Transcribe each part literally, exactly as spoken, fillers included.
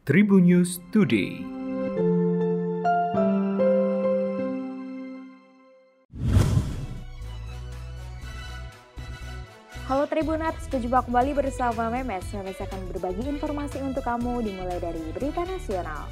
Tribun News Today. Halo Tribuners, berjumpa kembali bersama Memes. Memes akan berbagi informasi untuk kamu dimulai dari berita nasional.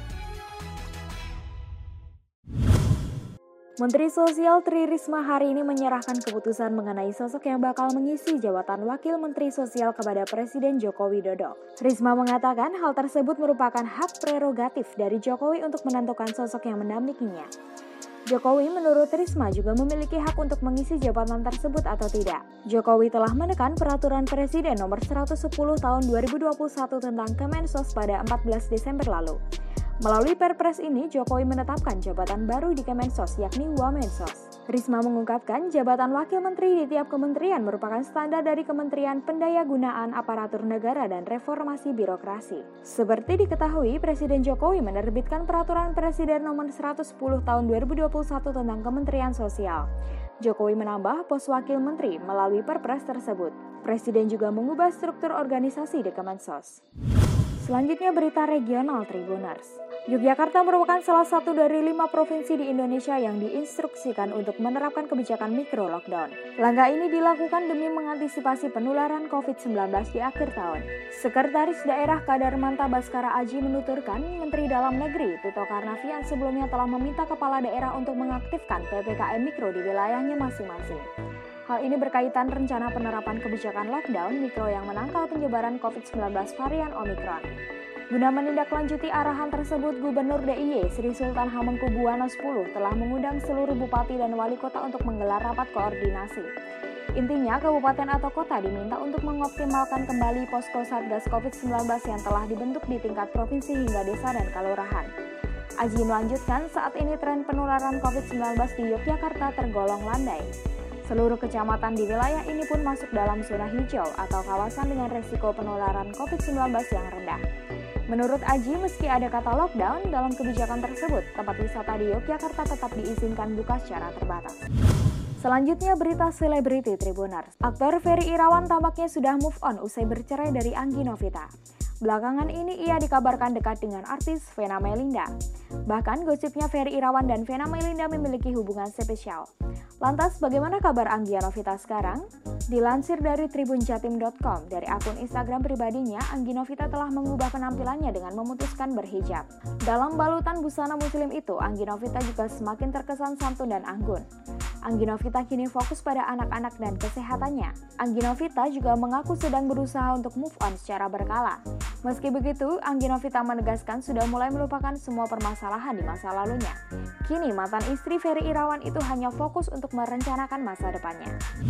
Menteri Sosial Tri Risma hari ini menyerahkan keputusan mengenai sosok yang bakal mengisi jabatan Wakil Menteri Sosial kepada Presiden Joko Widodo. Risma mengatakan hal tersebut merupakan hak prerogatif dari Jokowi untuk menentukan sosok yang mendampinginya. Jokowi menurut Risma juga memiliki hak untuk mengisi jabatan tersebut atau tidak. Jokowi telah menekan Peraturan Presiden Nomor seratus sepuluh Tahun dua ribu dua puluh satu tentang Kemensos pada empat belas Desember lalu. Melalui Perpres ini, Jokowi menetapkan jabatan baru di Kemensos, yakni Wamensos. Risma mengungkapkan jabatan Wakil Menteri di tiap kementerian merupakan standar dari Kementerian Pendayagunaan Aparatur Negara dan Reformasi Birokrasi. Seperti diketahui, Presiden Jokowi menerbitkan Peraturan Presiden Nomor seratus sepuluh Tahun dua ribu dua puluh satu tentang Kementerian Sosial. Jokowi menambah pos Wakil Menteri melalui Perpres tersebut. Presiden juga mengubah struktur organisasi di Kemensos. Selanjutnya berita regional Tribuners. Yogyakarta merupakan salah satu dari lima provinsi di Indonesia yang diinstruksikan untuk menerapkan kebijakan mikro lockdown. Langkah ini dilakukan demi mengantisipasi penularan covid sembilan belas di akhir tahun. Sekretaris Daerah Kadar Manta Baskara Aji menuturkan Menteri Dalam Negeri Tito Karnavian sebelumnya telah meminta kepala daerah untuk mengaktifkan P P K M Mikro di wilayahnya masing-masing. Hal ini berkaitan rencana penerapan kebijakan lockdown mikro yang menangkal penyebaran covid sembilan belas varian Omikron. Guna menindaklanjuti arahan tersebut, Gubernur D I Y Sri Sultan Hamengkubuwono X telah mengundang seluruh bupati dan wali kota untuk menggelar rapat koordinasi. Intinya, kabupaten atau kota diminta untuk mengoptimalkan kembali posko Satgas covid sembilan belas yang telah dibentuk di tingkat provinsi hingga desa dan kelurahan. Aji melanjutkan, saat ini tren penularan covid sembilan belas di Yogyakarta tergolong landai. Seluruh kecamatan di wilayah ini pun masuk dalam zona hijau atau kawasan dengan resiko penularan covid sembilan belas yang rendah. Menurut Aji, meski ada kata lockdown, dalam kebijakan tersebut, tempat wisata di Yogyakarta tetap diizinkan buka secara terbatas. Selanjutnya berita selebriti Tribuners. Aktor Ferry Irawan tampaknya sudah move on usai bercerai dari Anggi Novita. Belakangan ini ia dikabarkan dekat dengan artis Vena Melinda. Bahkan gosipnya Ferry Irawan dan Vena Melinda memiliki hubungan spesial. Lantas bagaimana kabar Anggi Novita sekarang? Dilansir dari tribun jatim dot com, dari akun Instagram pribadinya, Anggi Novita telah mengubah penampilannya dengan memutuskan berhijab. Dalam balutan busana muslim itu, Anggi Novita juga semakin terkesan santun dan anggun. Anggi Novita kini fokus pada anak-anak dan kesehatannya. Anggi Novita juga mengaku sedang berusaha untuk move on secara berkala. Meski begitu, Anggi Novita menegaskan sudah mulai melupakan semua permasalahan di masa lalunya. Kini mantan istri Ferry Irawan itu hanya fokus untuk merencanakan masa depannya.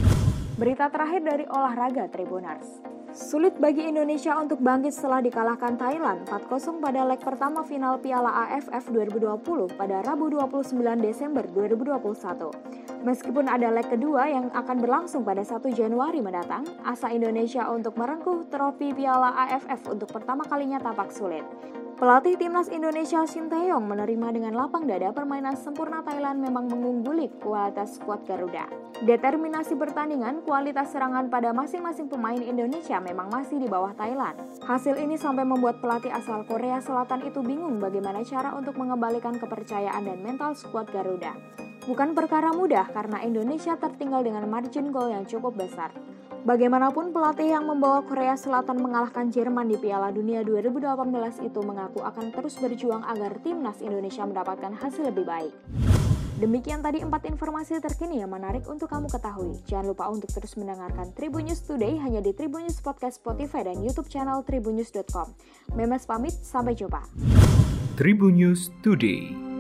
Berita terakhir dari olahraga Tribuners. Sulit bagi Indonesia untuk bangkit setelah dikalahkan Thailand empat kosong pada leg pertama final Piala A F F dua ribu dua puluh pada Rabu dua puluh sembilan Desember dua ribu dua puluh satu. Meskipun ada leg kedua yang akan berlangsung pada satu Januari mendatang, asa Indonesia untuk merengkuh trofi Piala A F F untuk pertama kalinya tampak sulit. Pelatih timnas Indonesia Shin Tae-yong menerima dengan lapang dada permainan sempurna Thailand memang mengungguli kualitas skuad Garuda. Determinasi pertandingan, kualitas serangan pada masing-masing pemain Indonesia memang masih di bawah Thailand. Hasil ini sampai membuat pelatih asal Korea Selatan itu bingung bagaimana cara untuk mengembalikan kepercayaan dan mental skuad Garuda. Bukan perkara mudah karena Indonesia tertinggal dengan margin gol yang cukup besar. Bagaimanapun, pelatih yang membawa Korea Selatan mengalahkan Jerman di Piala Dunia dua ribu delapan belas itu mengaku akan terus berjuang agar timnas Indonesia mendapatkan hasil lebih baik. Demikian tadi empat informasi terkini yang menarik untuk kamu ketahui. Jangan lupa untuk terus mendengarkan Tribun News Today hanya di Tribun News Podcast Spotify dan YouTube channel tribunnews dot com. Memes pamit, sampai jumpa. Tribun News Today.